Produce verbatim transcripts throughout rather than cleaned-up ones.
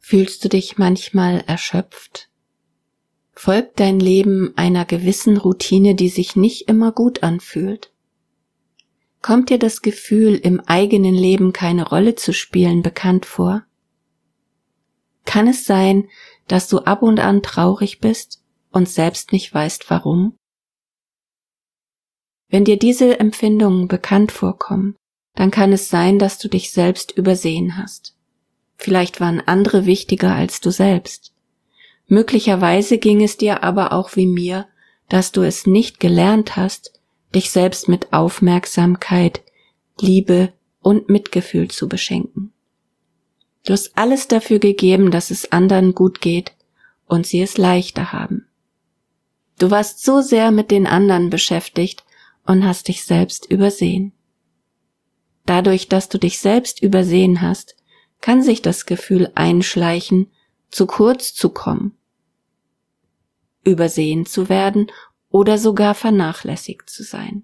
Fühlst du dich manchmal erschöpft? Folgt dein Leben einer gewissen Routine, die sich nicht immer gut anfühlt? Kommt dir das Gefühl, im eigenen Leben keine Rolle zu spielen, bekannt vor? Kann es sein, dass du ab und an traurig bist und selbst nicht weißt, warum? Wenn dir diese Empfindungen bekannt vorkommen, dann kann es sein, dass du dich selbst übersehen hast. Vielleicht waren andere wichtiger als du selbst. Möglicherweise ging es dir aber auch wie mir, dass du es nicht gelernt hast, dich selbst mit Aufmerksamkeit, Liebe und Mitgefühl zu beschenken. Du hast alles dafür gegeben, dass es anderen gut geht und sie es leichter haben. Du warst so sehr mit den anderen beschäftigt und hast dich selbst übersehen. Dadurch, dass du dich selbst übersehen hast, kann sich das Gefühl einschleichen, zu kurz zu kommen, übersehen zu werden oder sogar vernachlässigt zu sein.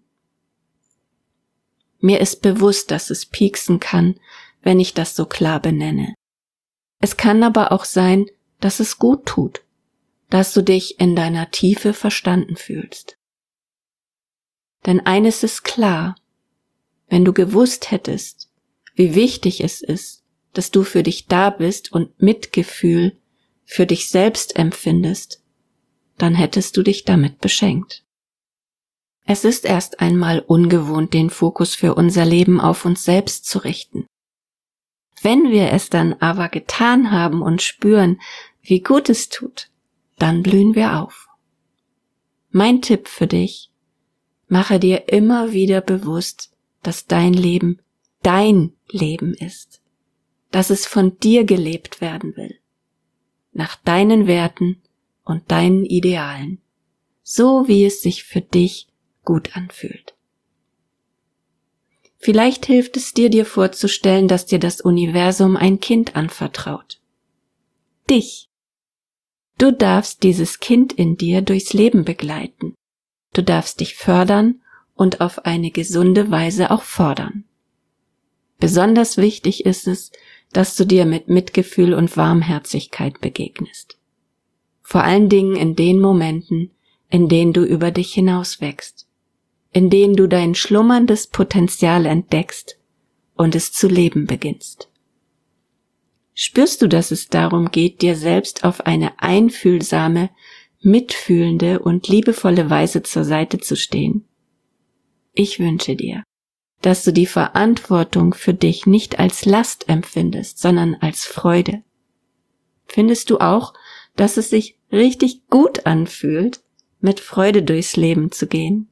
Mir ist bewusst, dass es pieksen kann, wenn ich das so klar benenne. Es kann aber auch sein, dass es gut tut, dass du dich in deiner Tiefe verstanden fühlst. Denn eines ist klar, wenn du gewusst hättest, wie wichtig es ist, dass du für dich da bist und Mitgefühl für dich selbst empfindest, dann hättest du dich damit beschenkt. Es ist erst einmal ungewohnt, den Fokus für unser Leben auf uns selbst zu richten. Wenn wir es dann aber getan haben und spüren, wie gut es tut, dann blühen wir auf. Mein Tipp für dich: Mache dir immer wieder bewusst, dass dein Leben dein Leben ist, dass es von dir gelebt werden will, nach deinen Werten und deinen Idealen, so wie es sich für dich gut anfühlt. Vielleicht hilft es dir, dir vorzustellen, dass dir das Universum ein Kind anvertraut. Dich. Du darfst dieses Kind in dir durchs Leben begleiten. Du darfst dich fördern und auf eine gesunde Weise auch fordern. Besonders wichtig ist es, dass du dir mit Mitgefühl und Warmherzigkeit begegnest. Vor allen Dingen in den Momenten, in denen du über dich hinaus wächst, in denen du dein schlummerndes Potenzial entdeckst und es zu leben beginnst. Spürst du, dass es darum geht, dir selbst auf eine einfühlsame, mitfühlende und liebevolle Weise zur Seite zu stehen? Ich wünsche dir, dass du die Verantwortung für dich nicht als Last empfindest, sondern als Freude. Findest du auch, dass es sich richtig gut anfühlt, mit Freude durchs Leben zu gehen?